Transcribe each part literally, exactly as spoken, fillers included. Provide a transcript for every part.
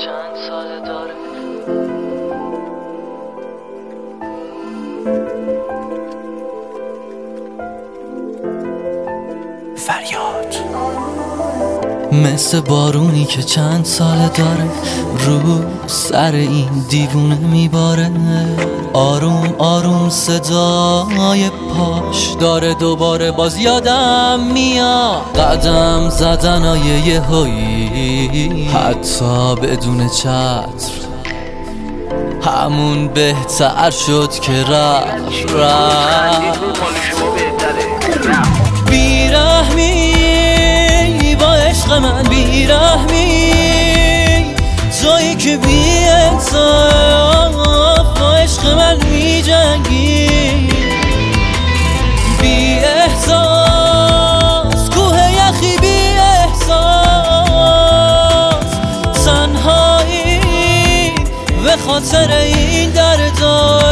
چند ساله داره. فریاد مثل بارونی که چند ساله داره رو سر این دیوونه میباره. آروم آروم صدای پاش داره دوباره باز یادم میاد قدم زدنای یهویی حتی بدون چتر. همون بهتر شد که رفت رفت. بیرحمی با عشق من، بیرحمی تویی که بی انصاف با عشق من می جنگی. بی احساس کوه یخی، بی احساس تنهایی به خاطر این دردا.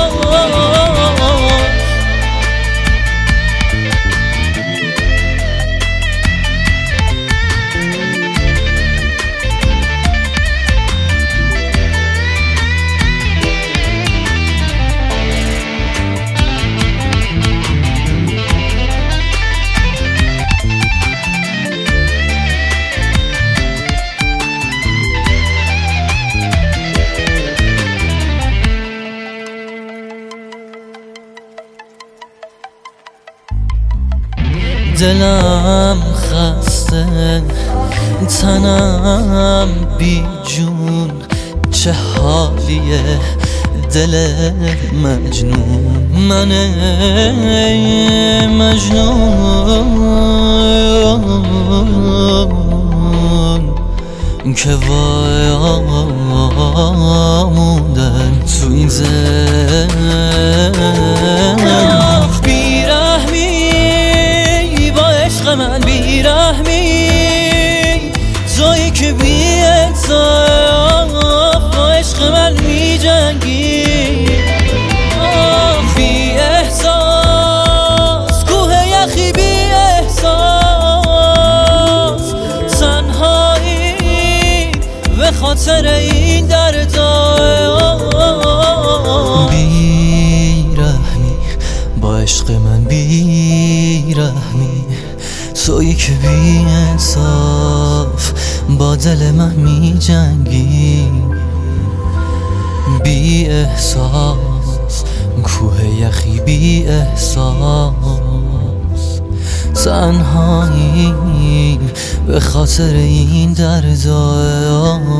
دلم خسته، تنم بی جون، چه حالیه دل مجنون. من مجنون که وای موندن تو این زمان. من بیرحمی تویی که بی انصاف با عشق من می جنگی. بی احساس کوه یخی، بی احساس تنهایی به خاطر این دردا. بیرحمی با عشق من، بیرحمی تویی که بی انصاف با دل من می جنگی. بی احساس کوه یخی، بی احساس تنهایی به خاطر این دردا.